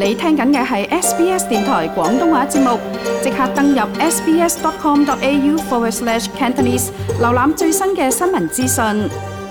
你聽緊嘅係 SBS 電台廣東話節目，即刻登入 sbs.com.au/Cantonese 瀏覽最新嘅新聞資訊。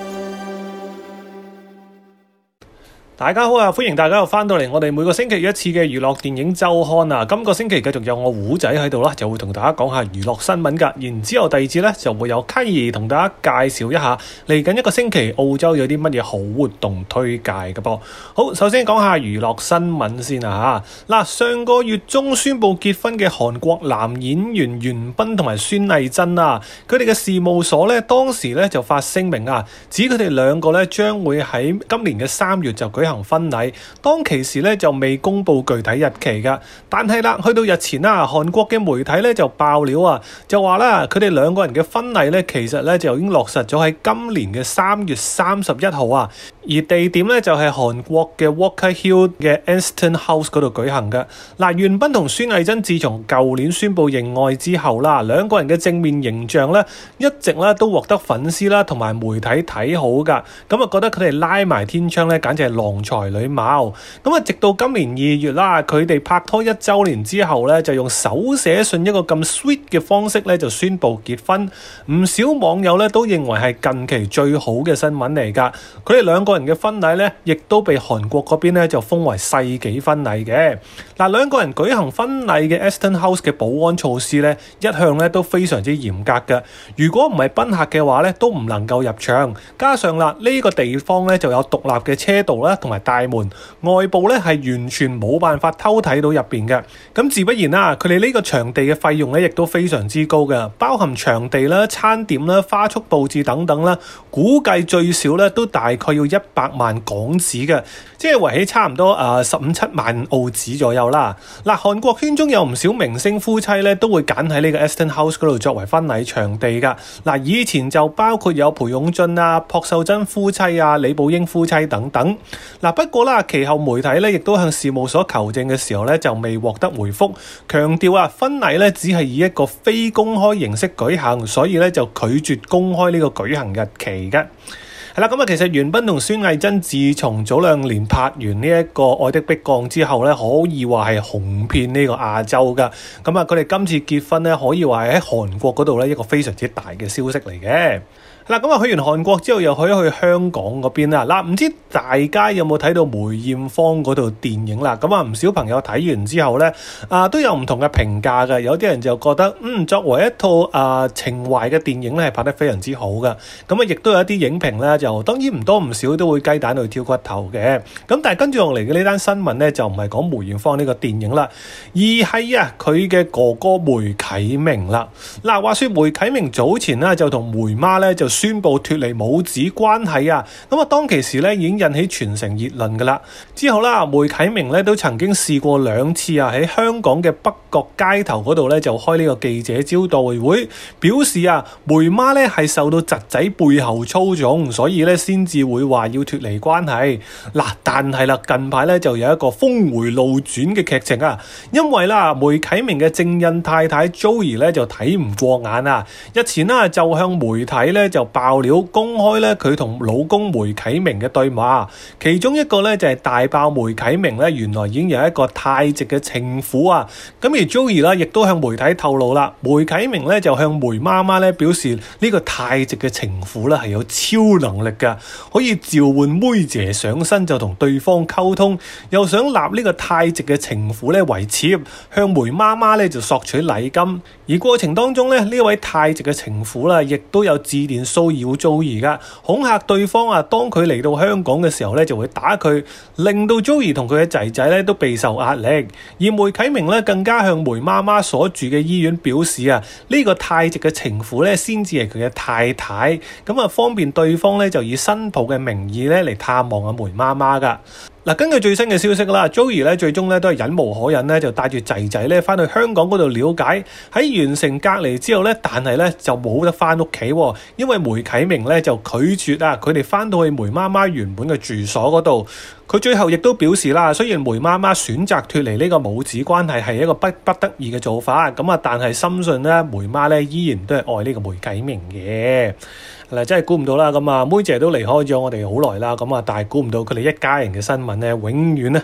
大家好啊！歡迎大家又翻到嚟我哋每個星期一次嘅娛樂電影週刊啊！今個星期繼續有我胡仔喺度啦，就會同大家講下娛樂新聞噶。然之後第二節呢，就會有 Kylie 同大家介紹一下嚟緊一個星期澳洲有啲乜嘢好活動推介嘅噃。好，首先講下娛樂新聞先啊吓。嗱，上個月中宣布結婚嘅韓國男演員元彬同埋孫藝珍啊，佢哋嘅事務所呢，當時呢就發聲明啊，指佢哋兩個呢將會喺今年嘅3月就舉行婚禮，當其時咧就未公布具體日期噶，但係啦，去到日前啦，韓國嘅媒體咧就爆料啊，就話啦，佢哋兩個人嘅婚禮咧，其實咧就已經落實咗喺今年嘅3月31號啊，而地點咧就係韓國嘅 Walker Hill 嘅 Anston House 嗰度舉行嘅。嗱，元彬同孫藝珍自從舊年宣布認愛之後啦，兩個人嘅正面形象咧一直咧都獲得粉絲啦同埋媒體睇好噶，咁啊覺得佢哋拉埋天窗咧，簡直係郎才女貌。咁啊，直到今年2月啦，佢哋拍拖1週年之後咧，就用手寫信一個咁 sweet 嘅方式咧，就宣布結婚。唔少網友咧都認為係近期最好嘅新聞嚟㗎。佢哋兩個人嘅婚禮咧，亦都被韓國嗰邊咧就封為世紀婚禮嘅。嗱，兩個人舉行婚禮嘅 Anston House 嘅保安措施咧，一向咧都非常之嚴格嘅。如果唔係賓客嘅話咧，都唔能夠入場。加上啦，呢個地方咧就有獨立嘅車道啦，同埋大門，外部咧係完全冇辦法偷睇到入邊嘅。咁自不然啦，佢哋呢個場地嘅費用咧亦都非常之高嘅，包含場地啦、餐點啦、花束佈置等等啦，估計最少咧都大概要100萬港紙嘅，即係圍起差唔多15-17萬澳紙左右啦。嗱，韓國圈中有唔少明星夫妻咧都會揀喺呢個 Anston House 嗰度作為婚禮場地噶。嗱，以前就包括有裴勇俊啊、朴秀珍夫妻啊、李寶英夫妻等等。嗱，不過啦，其後媒體咧亦都向事務所求證嘅時候咧，就未獲得回覆，強調啊，婚禮咧只係以一個非公開形式舉行，所以咧就拒絕公開呢個舉行日期嘅。係啦，咁啊，其實元彬同孫藝珍自從早2年拍完呢一個《愛的迫降》之後咧，可以話係紅遍呢個亞洲噶。咁啊，佢哋今次結婚咧，可以話係喺韓國嗰度咧一個非常之大嘅消息嚟嘅。嗱，咁啊，去完韓國之後又去香港嗰邊啦。嗱，唔知大家有冇睇到梅艷芳嗰套電影啦？咁啊，唔少朋友睇完之後咧，都有唔同嘅評價嘅。有啲人就覺得，作為一套情懷嘅電影咧，係拍得非常之好嘅。咁啊，亦都有一啲影評咧，就當然唔多唔少都會雞蛋去挑骨頭嘅。咁但係跟住落嚟嘅呢單新聞咧，就唔係講梅艷芳呢個電影啦，而係佢嘅哥哥梅啟明啦。嗱，話說梅啟明早前咧就同梅媽咧就宣布脫離母子關係啊！咁啊，當其時咧已經引起全城熱論噶啦。之後啦，梅啟明咧都曾經試過2次啊，喺香港嘅北角街頭嗰度咧就開呢個記者招待會，表示啊，梅媽咧係受到侄仔背後操縱，所以咧先至會話要脫離關係。嗱，但係啦，近排咧就有一個峰回路轉嘅劇情啊，因為啦，梅啟明嘅正印太太 Joey 咧就睇唔過眼啊，日前啦就向媒體咧就爆料公開咧佢同老公梅啟明嘅對話，其中一個咧就係大爆梅啟明咧原來已經有一個泰籍嘅情婦啊，咁而 Joey 啦亦都向媒體透露啦，梅啟明咧就向梅媽媽咧表示呢個泰籍嘅情婦咧係有超能力噶，可以召喚妹姐上身就同對方溝通，又想立呢個泰籍嘅情婦咧為妾，向梅媽媽咧就索取禮金，而過程當中咧呢位泰籍嘅情婦啦亦都有致電騷擾 Joey 噶，恐嚇對方啊，當佢嚟到香港嘅時候咧就會打佢，令到 Joey 同佢嘅仔仔咧都備受壓力。而梅啟明咧更加向梅媽媽所住嘅醫院表示啊，呢個泰籍嘅情婦咧先至係佢嘅太太，咁啊方便對方咧就以新抱嘅名義咧嚟探望阿梅媽媽噶。嗱，根據最新嘅消息啦 ，Joey 咧最終咧都係忍無可忍咧，就帶住仔仔咧翻去香港嗰度了解。喺完成隔離之後咧，但係咧就冇得翻屋企，因為梅啟明咧就拒絕啊，佢哋翻到去梅媽媽原本嘅住所嗰度。佢最後亦都表示啦，雖然梅媽媽選擇脫離呢個母子關係係一個不得已嘅做法，咁啊，但係深信咧梅媽咧依然都係愛呢個梅啟明嘅。嗱，真係估唔到啦，咁啊妹姐都離開咗我哋好耐啦，咁啊，但係估唔到佢哋一家人嘅新聞咧，永遠咧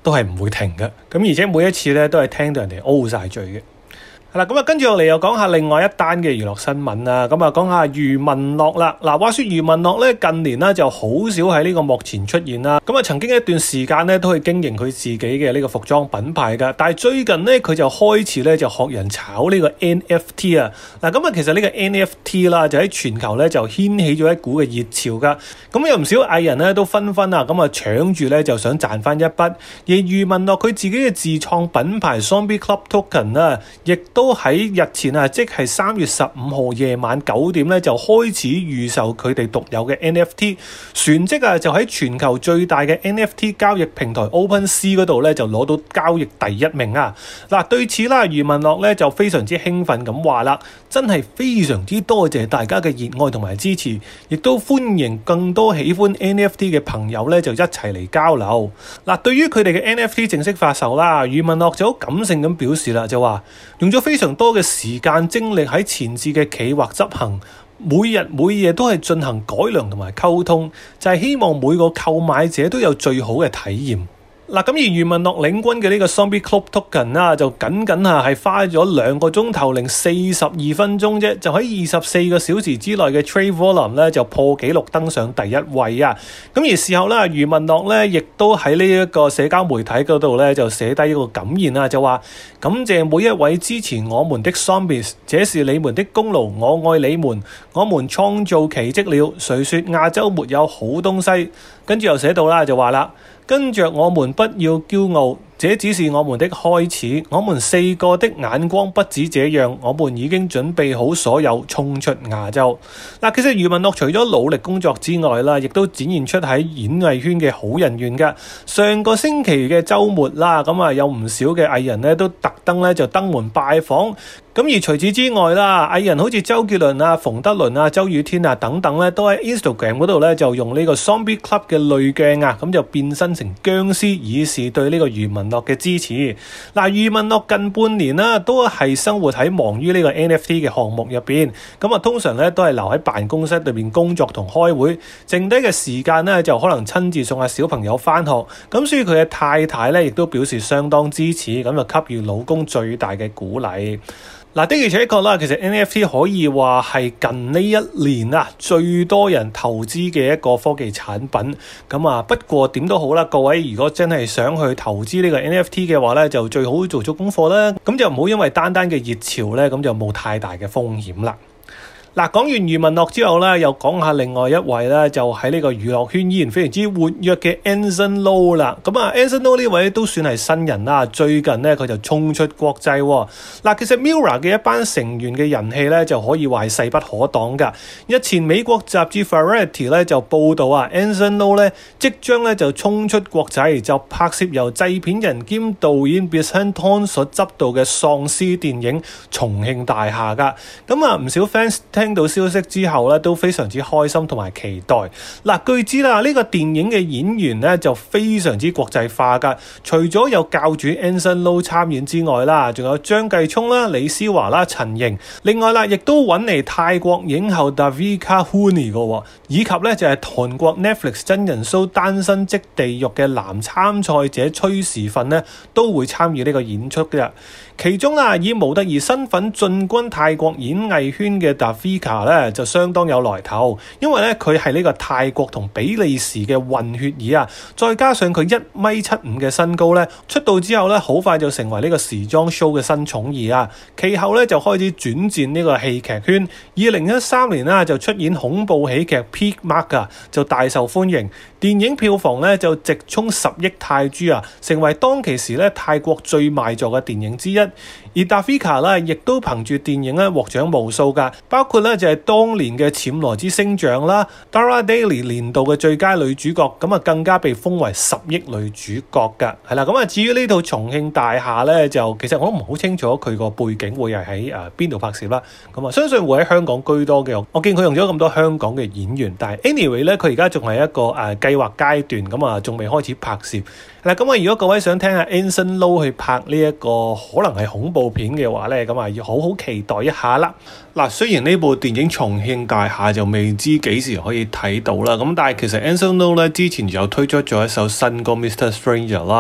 都係唔會停嘅。咁而且每一次咧都係聽到人哋 O 晒嘴嘅。係啦，咁啊，跟住落嚟又講下另外一單嘅娛樂新聞啦。咁啊，講下余文樂啦。嗱，話說余文樂咧近年咧就好少喺呢個幕前出現啦。咁啊，曾經一段時間咧都係經營佢自己嘅呢個服裝品牌噶。但係最近咧佢就開始咧就學人炒呢個 NFT 啊。嗱，咁啊，其實呢個 NFT 啦就喺全球咧就掀起咗一股嘅熱潮噶。咁有唔少藝人咧都紛紛啊咁啊搶住咧就想賺翻一筆。而余文樂佢自己嘅自創品牌 Zombie Club Token 啊，亦都喺日前啊，即係3月15號夜晚9點咧，就開始預售佢哋獨有嘅 NFT， 旋即啊就喺全球最大嘅 NFT 交易平台 OpenSea 嗰度咧就攞到交易第一名啊！嗱，對此啦，余文樂咧就非常之興奮咁話啦，真係非常之多謝大家嘅熱愛同埋支持，亦都歡迎更多喜歡 NFT 嘅朋友咧就一齊嚟交流。嗱，對於佢哋嘅 NFT 正式發售啦，余文樂就好感性咁表示啦，就話用咗非常多嘅時間精力喺前置嘅企劃執行，每日每夜都係進行改良同埋溝通，就係希望每個購買者都有最好嘅體驗。嗱，咁而余文樂領軍嘅呢個 Zombie Club Token 啦，就僅係花咗2個鐘頭零42分鐘啫，就喺24個小時之內嘅 Trade Volume 咧就破紀錄登上第一位啊！咁而事後咧，余文樂咧亦都喺呢一個社交媒體嗰度咧就寫低一個感言啊，就話感謝每一位支持我們的 Zombies， 這是你們的功勞，我愛你們，我們創造奇蹟了，誰說亞洲沒有好東西？跟住又寫到啦，就話啦，跟着我們不要驕傲，這只是我們的開始，我們4個的眼光不止這樣，我們已經準備好所有衝出亞洲。嗱，其實余文樂除咗努力工作之外啦，亦都展現出喺演藝圈嘅好人緣㗎。上個星期嘅週末啦，咁啊有唔少嘅藝人咧都特登咧就登門拜訪。咁而除此之外啦，藝人好似周杰倫啊、馮德倫啊、周雨天啊等等咧，都喺 Instagram 嗰度咧就用呢個 Zombie Club 嘅濾鏡啊，咁就變身成僵屍，以示對呢個余文樂嘅支持。嗱，余文樂近半年啦，都係生活喺忙於呢個 NFT 嘅項目入邊，咁啊通常咧都係留喺辦公室裏邊工作同開會，剩低嘅時間咧就可能親自送下小朋友返學。咁所以佢嘅太太咧亦都表示相當支持，咁就給予老公最大嘅鼓勵。嗱，的而且確啦，其實 NFT 可以話係近呢1年啊最多人投資嘅一個科技產品。咁啊，不過點都好啦，各位如果真係想去投資呢個 NFT 嘅話咧，就最好做足功課啦。咁就唔好因為單單嘅熱潮咧，咁就冇太大嘅風險啦。嗱，講完余文樂之後咧，又講下另外一位咧，就喺呢個娛樂圈依然非常之活躍嘅 Anson Lo 啦。咁啊 Anson Lo 呢位都算係新人啦，最近咧佢就衝出國際喎。嗱，其實 Mirror 嘅一班成員嘅人氣咧就可以話係勢不可擋㗎。日前美國雜誌 Variety 咧就報道啊 Anson Lo 咧即將咧就衝出國際，就拍攝由製片人兼導演 Bishanton 所執導嘅喪屍電影《重慶大廈》㗎。咁啊唔少 fans聽到消息之後咧，都非常之開心同埋期待。嗱，據知啦，呢個電影嘅演員咧就非常之國際化噶。除咗有教主 Anson Lo 參演之外啦，仲有張繼聰啦、李思華啦、陳瑩。另外啦，亦都揾嚟泰國影后 Davika Hooney 嘅，以及咧就係韓國 Netflix 真人 show《單身即地獄》嘅男參賽者崔時訓咧，都會參與呢個演出嘅。其中啦，以模特兒身份進軍泰國演藝圈嘅 Davika 咧，就相當有來頭，因為咧佢係呢個泰國同比利時嘅混血兒啊，再加上佢1.75米嘅身高咧，出道之後咧，好快就成為呢個時裝 show 嘅新寵兒啊。其後咧就開始轉戰呢個戲劇圈，2013年啦就出演恐怖喜劇 Peak Mark 啊，就大受歡迎，電影票房咧就直衝10億泰銖啊，成為當其時咧泰國最賣座嘅電影之一。而 Davika 咧，亦都憑住電影咧獲獎無數㗎，包括咧就係當年嘅暹羅之星獎啦 ，Dara Daily 年度嘅最佳女主角，咁啊更加被封為10億女主角㗎，係啦。咁啊至於呢套重慶大廈咧，就其實我都唔好清楚佢個背景會係喺邊度拍攝啦。咁啊相信會喺香港居多嘅，我見佢用咗咁多香港嘅演員，但係 anyway 咧佢而家仲係一個計劃階段，咁啊仲未開始拍攝。嗱，咁啊如果各位想聽下 Anson Lo 去拍呢一個可能係恐怖片嘅話咧，咁啊要好好期待一下啦。嗱，雖然呢部電影《重慶大廈》就未知幾時可以睇到啦，咁但係其實 Anson Lo 咧之前有推出咗一首新歌《Mr. Stranger》啦。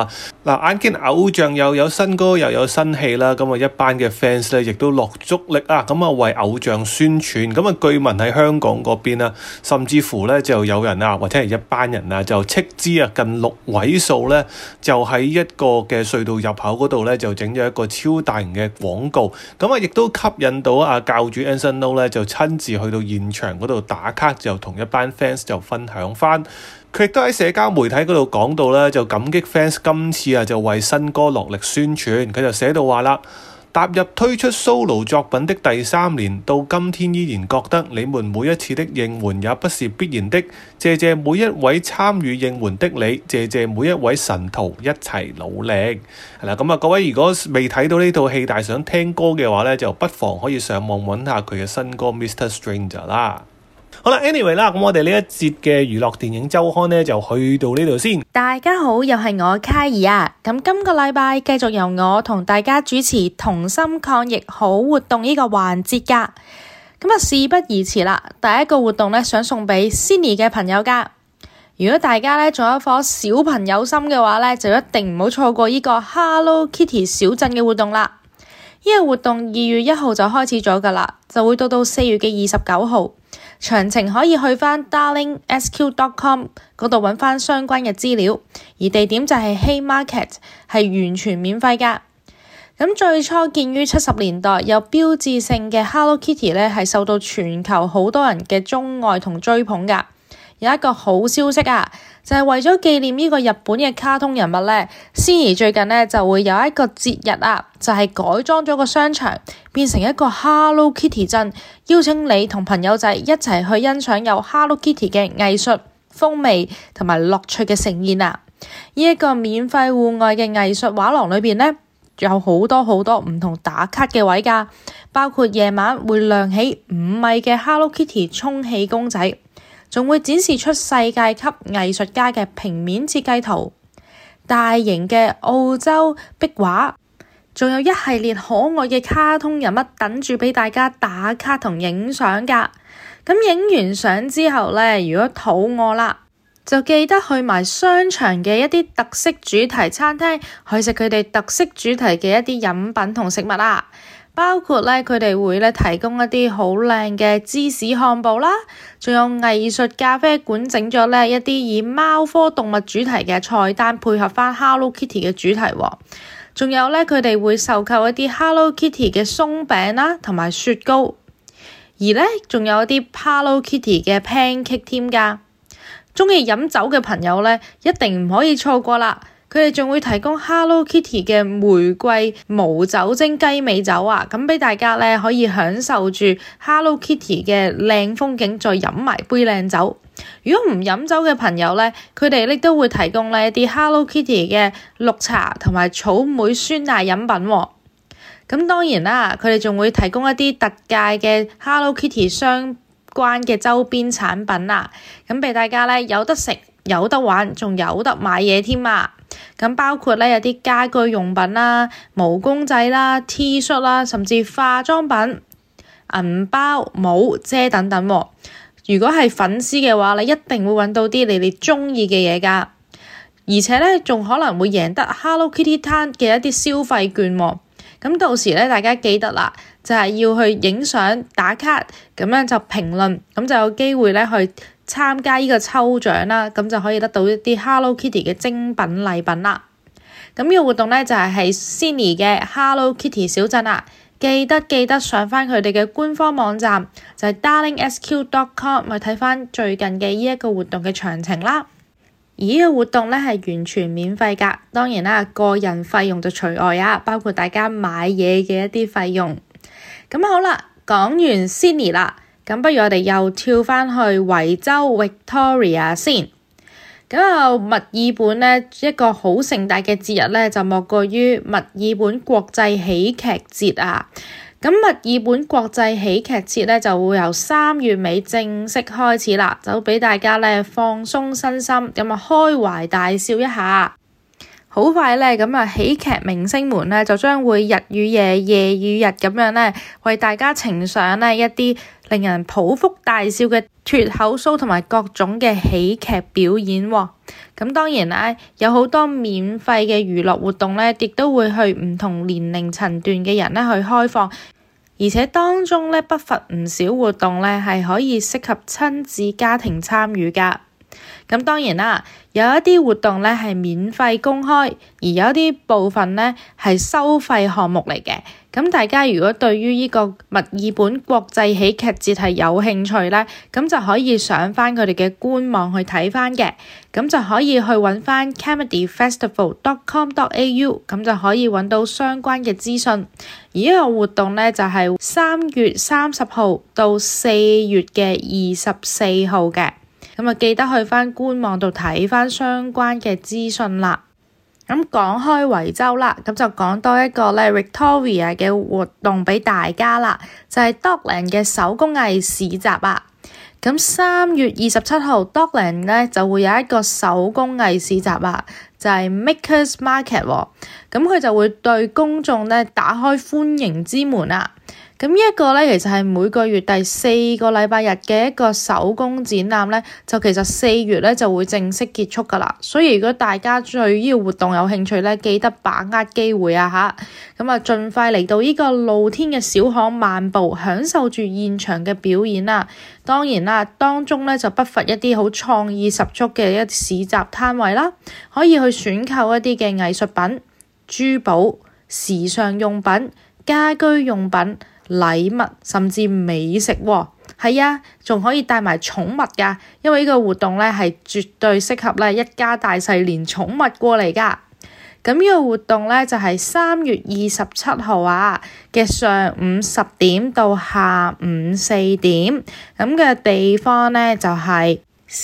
嗱，眼見偶像又有新歌又有新戲啦，咁啊一班嘅 fans 咧，亦都落足力啊，咁啊為偶像宣傳。咁啊據聞喺香港嗰邊啊，甚至乎咧就有人啊，或者係一班人啊，就斥資啊近6位數咧，就喺一個嘅隧道入口嗰度咧，就整咗一個超大型嘅廣告。咁啊亦都吸引到啊教主 Anson Lo 咧，就親自去到現場嗰度打卡，就同一班 fans 就分享翻。佢亦都喺社交媒體嗰度講到咧，就感激 fans 今次啊就為新歌落力宣傳。佢就寫到話啦，踏入推出 solo 作品的第3年，到今天依然覺得你們每一次的應援也不是必然的。謝謝每一位參與應援的你，謝謝每一位神徒一齊努力。係啦，咁啊各位如果未睇到呢套戲但係想聽歌嘅話咧，就不妨可以上網揾下佢嘅新歌 Mr. Stranger 啦。好啦 ，anyway 啦，咁我哋呢一節嘅娛樂電影週刊呢，就去到呢度先。 大家好，又係我卡爾啊！咁今個禮拜繼續由我同大家主持同心抗疫好活動呢個環節噶。咁啊，事不宜遲啦，第一個活動呢，想送俾 Sydney 嘅朋友噶。如果大家呢仲有一顆小朋友心嘅話呢，就一定唔好錯過呢個 Hello Kitty 小鎮嘅活動啦。呢個活動2月1號就開始咗噶啦，就會到4月嘅29號。詳情可以去返 darlingsq.com 嗰度揾返相關嘅資料，而地點就係 Haymarket， 係完全免費㗎。咁最初建於70年代，有標誌性嘅 Hello Kitty 呢係受到全球好多人嘅鍾愛同追捧㗎。有一個好消息啊，就係為咗紀念呢個日本嘅卡通人物呢，Sydney最近呢就會有一個節日啊，就係改裝咗個商場，變成一個 Hello Kitty 鎮，邀請你同朋友仔一齊去欣賞有 Hello Kitty 嘅藝術、風味同埋樂趣嘅盛宴啊！呢一個免費戶外嘅藝術畫廊裏邊呢，有好多唔同打卡嘅位㗎，包括夜晚會亮起5米嘅 Hello Kitty 充氣公仔。仲會展示出世界級藝術家嘅平面設計圖、大型嘅澳洲壁畫，仲有一系列可愛嘅卡通人物等住俾大家打卡同影相㗎。咁影完相之後呢，如果肚餓啦，就記得去埋商場嘅一啲特色主題餐廳去食佢哋特色主題嘅一啲飲品同食物啊。包括咧，佢哋會咧提供一啲好靚嘅芝士漢堡啦，仲有藝術咖啡館整咗咧一啲以貓科動物主題嘅菜單，配合翻 Hello Kitty 嘅主題喎。仲有咧，佢哋會售購一啲 Hello Kitty 嘅鬆餅啦，同埋雪糕。而咧，仲有一啲 Hello Kitty 嘅 pancake 添㗎。鍾意飲酒嘅朋友咧，一定唔可以錯過啦！佢哋仲會提供 Hello Kitty 嘅玫瑰無酒精雞尾酒啊，咁俾大家咧可以享受住 Hello Kitty 嘅靚風景，再飲埋杯靚酒。如果唔飲酒嘅朋友咧，佢哋亦都會提供咧一啲 Hello Kitty 嘅綠茶同埋草莓酸奶飲品喎。咁當然啦，佢哋仲會提供一啲特價嘅 Hello Kitty 相關嘅周邊產品啊，咁俾大家咧有得食、有得玩，仲有得買嘢添啊！咁包括咧有啲家居用品啦、毛公仔啦、T 恤啦，甚至化妝品、銀包、帽、遮等等喎。如果係粉絲嘅話，你一定會揾到啲你哋中意嘅嘢㗎，而且咧仲可能會贏得 Hello Kitty Town 嘅一啲消費券喎。咁到時咧，大家記得啦，就係要去影相打卡，咁樣就評論，咁就有機會咧去參加呢個抽獎啦，咁就可以得到一啲 Hello Kitty 嘅精品禮品啦。咁呢個活動咧就係 Sydney 嘅 Hello Kitty 小鎮啦，記得上翻佢哋嘅官方網站，就係 darlingsq.com 去睇翻最近嘅呢一個活動嘅詳情啦。而呢個活動咧係完全免費㗎，當然啦，個人費用就除外啊，包括大家買嘢嘅一啲費用。咁好啦，講完 Sydney 啦，咁不如我哋又跳返去維州 Victoria 先。咁啊，墨爾本咧一個好盛大嘅節日咧，就莫過於墨爾本國際喜劇節啊。咁墨爾本國際喜劇節咧就會由3月尾正式開始啦，就俾大家咧放鬆身心，咁啊開懷大笑一下。好快咧，咁啊喜劇明星們咧就將會日與夜、夜與日咁樣咧，為大家呈上咧一啲令人捧腹大笑嘅脫口秀同埋各種嘅喜劇表演喎。咁當然啦，有好多免費嘅娛樂活動咧，亦都會去唔同年齡層段嘅人咧去開放，而且當中咧不乏唔少活動咧係可以適合親子家庭參與㗎。咁當然啦，有一啲活動咧係免費公開，而有一啲部分咧係收費項目嚟嘅。咁大家如果對於呢個墨爾本國際喜劇節係有興趣咧，咁就可以上翻佢哋嘅官網去睇翻嘅。咁就可以去揾翻 comedyfestival.com.au， 咁就可以揾到相關嘅資訊。而呢個活動咧就係3月30號到4月嘅24號嘅。咁啊，記得去翻官網度睇翻相關嘅資訊啦。咁講開維州啦，咁就講多一個咧 Victoria 嘅活動俾大家啦，就係 Dockland 嘅手工藝市集啊。咁3月27號 Dockland 咧就會有一個手工藝市集啊，就係 Makers Market 喎。咁佢就會對公眾咧打開歡迎之門啊。咁呢一個咧，其實係每個月第4個禮拜日嘅一個手工展覽咧，就其實4月咧就會正式結束噶啦。所以如果大家對呢個活動有興趣咧，記得把握機會啊嚇！咁啊，盡快嚟到呢個露天嘅小巷漫步，享受住現場嘅表演啦。當然啦，當中咧就不乏一啲好創意十足嘅一啲市集攤位啦，可以去選購一啲嘅藝術品、珠寶、時尚用品、家居用品、禮物甚至美食喎。係啊，仲可以帶埋寵物㗎，因為呢個活動咧係絕對適合咧一家大細連寵物過嚟㗎。咁呢個活動咧就係3月27號啊嘅上午10點到下午4點，咁嘅地方咧就係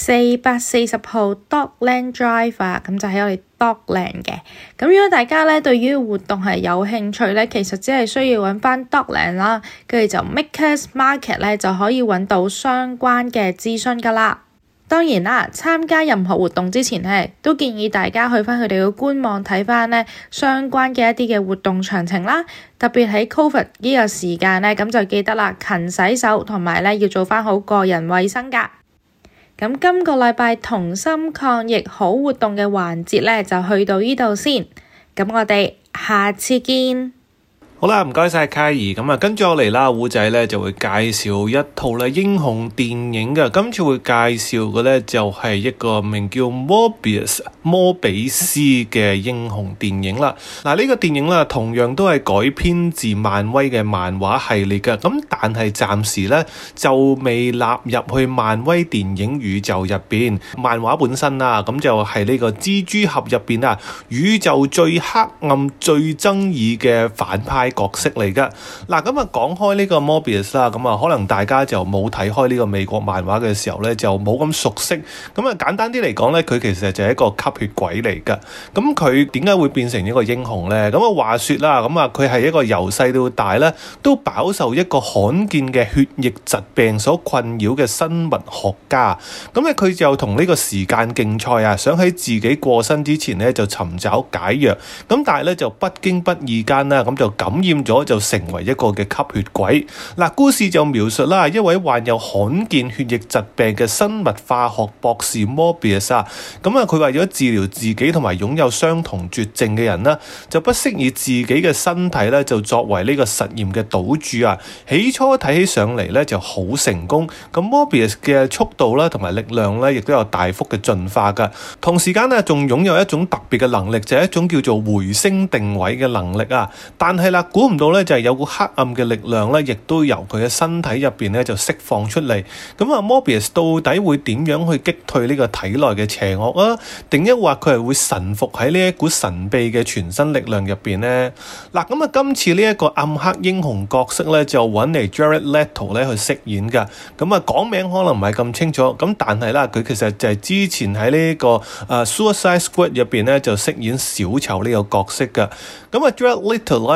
440號 Dockland Drive 啊，咁就喺我哋 Dockland 嘅。咁如果大家咧對於活動係有興趣咧，其實只係需要揾翻 Dockland 啦，跟住就 Makers Market 咧就可以揾到相關嘅資訊噶啦。當然啦，參加任何活動之前咧，都建議大家去翻佢哋嘅官網睇翻咧相關嘅一啲嘅活動詳情啦。特別喺 COVID 呢個時間咧，咁就記得啦，勤洗手同埋咧要做翻好個人衛生噶。咁今個禮拜同心抗疫好活動嘅環節咧，就去到呢度先。咁我哋下次見。 好啦，唔該晒卡兒。咁啊，跟住我嚟啦，胡仔咧就會介紹一套咧英雄電影嘅。今次會介紹嘅咧就係一個名叫 Morbius 摩比斯嘅英雄電影啦。嗱，呢個電影啦，同樣都係改編自漫威嘅漫畫系列嘅。咁但係暫時咧就未納入去漫威電影宇宙入邊。漫畫本身啦，咁就係呢個蜘蛛俠入邊啊，宇宙最黑暗、最爭議嘅反派角色嚟噶。嗱，咁啊講開呢個 Morbius 啦，咁啊可能大家就冇睇開呢個美國漫畫嘅時候咧，就冇咁熟悉。咁啊簡單啲嚟講咧，佢其實就係一個吸血鬼嚟噶。咁佢點解會變成一個英雄咧？咁啊話說啦，咁啊佢係一個由細到大咧都飽受一個罕見嘅血液疾病所困擾嘅生物學家。咁咧佢就同呢個時間競賽啊，想喺自己過身之前咧就尋找解藥。咁但係咧就不經不意間啦，咁就感染咗就成為一個嘅吸血鬼。嗱，故事就描述啦，一位患有罕見血液疾病嘅生物化學博士 Morbius 啊，咁啊佢為咗治療自己同埋擁有相同絕症嘅人啦，就不惜以自己嘅身體咧就作為呢個實驗嘅賭注啊。起初睇起上嚟咧就好成功，咁 Morbius 嘅速度啦同埋力量咧亦都有大幅嘅進化噶。同時間咧仲擁有一種特別嘅能力，就係一種叫做回聲定位嘅能力啊。但係啦，估唔到咧就係有個黑暗嘅力量咧，亦都由佢嘅身體入邊咧就釋放出嚟。咁啊 Morbius 到底會點樣去擊退呢個體內嘅邪惡啊？定抑或佢係會臣服喺呢一股神秘嘅全新力量入邊呢？嗱，咁啊今次呢一個暗黑英雄角色咧就揾嚟 Jared Leto 咧去飾演噶。咁啊講名可能唔係咁清楚，咁但係啦佢其實就係之前喺呢個Suicide Squad 入邊咧就飾演小丑呢個角色噶。咁啊 Jared Leto 咧就表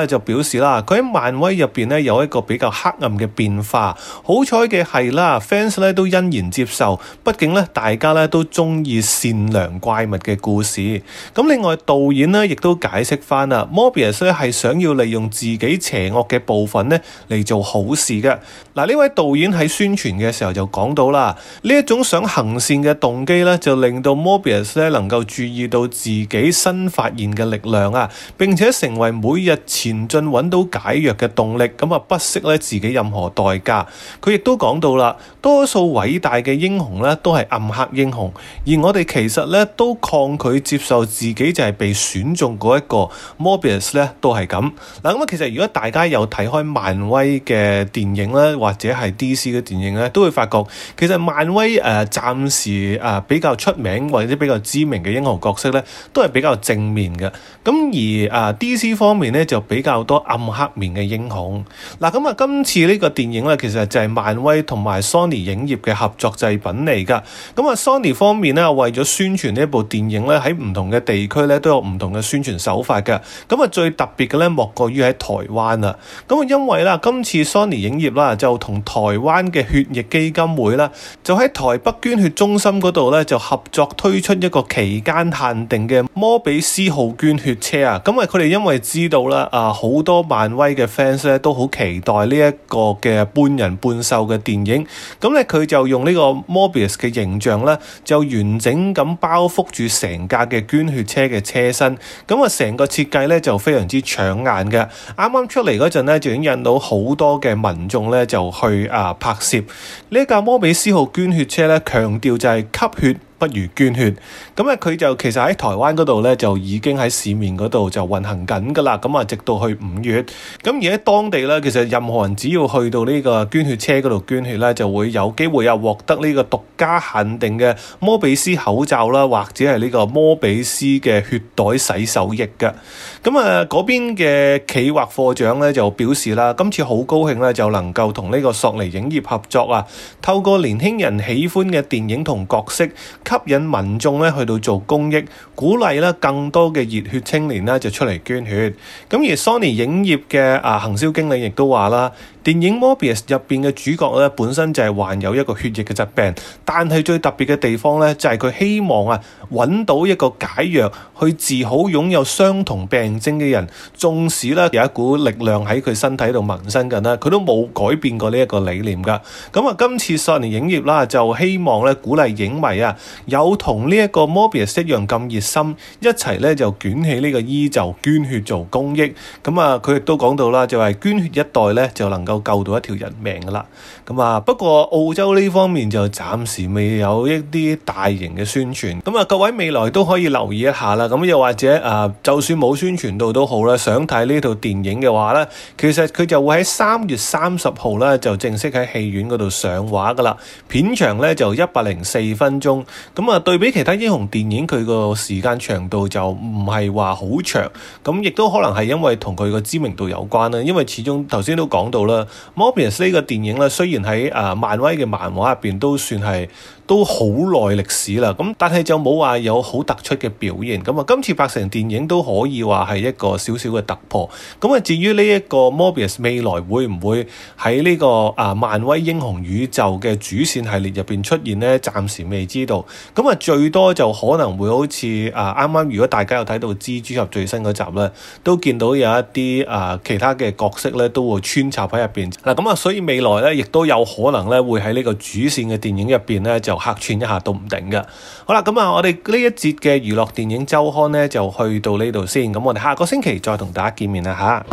示啦，佢喺漫威入邊咧有一個比較黑暗嘅變化。好彩嘅係啦 ，fans 咧都欣然接受，畢竟咧大家咧都中意善良怪物嘅故事。咁另外導演咧亦都解釋翻啦 ，Morbius 咧係想要利用自己邪惡嘅部分咧嚟做好事嘅。嗱，呢位導演喺宣傳嘅時候就講到啦，呢一種想行善嘅動機咧，就令到 Morbius 咧能夠注意到自己新發現嘅力量啊，並且成為每日前進揾到解藥嘅動力，咁啊不惜咧自己任何代價。佢亦都講到啦，多數偉大嘅英雄咧都係暗黑英雄，而我哋其實咧都抗拒接受自己就係被選中嗰一個 Morbius 咧都係咁。嗱，咁啊其實如果大家有睇開漫威嘅電影咧，或者係 DC 嘅電影咧，都會發覺其實漫威暫時比較出名或者比較知名嘅英雄角色咧，都係比較正面嘅。咁而DC 方面咧就比較多暗黑面嘅英雄。嗱，咁啊今次呢個電影咧，其實就係漫威同埋 Sony 影業嘅合作製品嚟㗎。咁啊 Sony 方面咧為咗宣傳呢一部電影咧，喺唔同嘅地區咧都有唔同嘅宣傳手法㗎。咁啊最特別嘅咧莫過於喺台灣啦。咁啊因為啦今次 Sony 影業啦就同台灣嘅血液基金會啦，就喺台北捐血中心嗰度咧就合作推出一個期間限定嘅摩比斯號捐血車啊。咁啊佢哋因為知道啦好多漫威嘅 fans 咧都好期待呢一個嘅半人半獸嘅電影，咁咧佢就用呢個 Morbius 嘅形象咧就完整咁包覆住成架嘅捐血車嘅車身，咁啊成個設計咧就非常之搶眼嘅。啱啱出嚟嗰陣咧就已經引到好多嘅民眾咧就去拍攝呢一架摩比斯號捐血車咧，強調就係吸血不如捐血。咁咧佢就其實喺台灣嗰度咧就已經喺市面嗰度就運行緊㗎啦。咁啊直到去5月，咁而喺當地咧，其實任何人只要去到呢個捐血車嗰度捐血咧，就會有機會獲得呢個獨家限定嘅摩比斯口罩啦，或者係呢個摩比斯嘅血袋洗手液嘅。咁啊嗰邊嘅企劃課長咧就表示啦，今次好高興咧就能夠同呢個索尼影業合作啊，透過年輕人喜歡嘅電影同角色，吸引民眾咧去到做公益，鼓勵咧更多嘅熱血青年咧就出嚟捐血。咁而 Sony 影業嘅行銷經理亦都話啦，電影 Morbius 入邊嘅主角咧本身就係患有一個血液嘅疾病，但係最特別嘅地方咧就係佢希望揾到一個解藥去治好擁有相同病徵嘅人，縱使咧有一股力量喺佢身體度萌生緊啦，佢都冇改變過呢一個理念噶。咁啊今次 Sony 影業啦就希望咧鼓勵影迷有同呢一個 Morbius 一樣咁熱心，一齊咧就捲起呢個衣袖捐血做公益。咁啊佢亦都講到啦，就係捐血一代咧就能夠救到一條人命噶啦。咁啊不過澳洲呢方面就暫時未有一啲大型嘅宣傳。咁啊各位未來都可以留意一下啦。咁又或者就算冇宣傳到都好啦，想睇呢套電影嘅話咧，其實佢就會喺3月30號咧就正式喺戲院嗰度上畫噶啦。片長咧就104分鐘。咁啊對比其他英雄電影，佢個時間長度就唔係話好長。咁亦都可能係因為同佢個知名度有關啦。因為始終頭先都講到啦 ，Morbius 呢個電影咧，雖然喺漫威嘅漫畫入邊都算係都好耐歷史啦，咁但係就冇話有好突出嘅表現。咁啊今次拍成電影都可以話係一個少少嘅突破。咁啊至於呢一個 Morbius 未來會唔會喺呢個漫威英雄宇宙嘅主線系列入邊出現呢？暫時未知道。咁啊最多就可能會好似啱啱如果大家有睇到蜘蛛俠最新嗰集咧，都見到有一啲其他嘅角色咧都會穿插喺入邊。嗱咁啊所以未來咧亦都有可能咧會喺呢個主線嘅電影入邊咧就客串一下都唔定嘅。好啦，咁啊我哋呢一節嘅娛樂電影週刊咧就去到呢度先。咁我哋下個星期再同大家見面啦吓。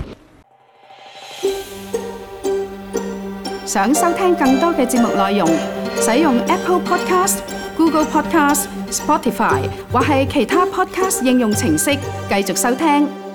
想收聽更多嘅節目內容，使用 Apple Podcast、Google Podcast、Spotify 或係其他 Podcast 應用程式繼續收聽。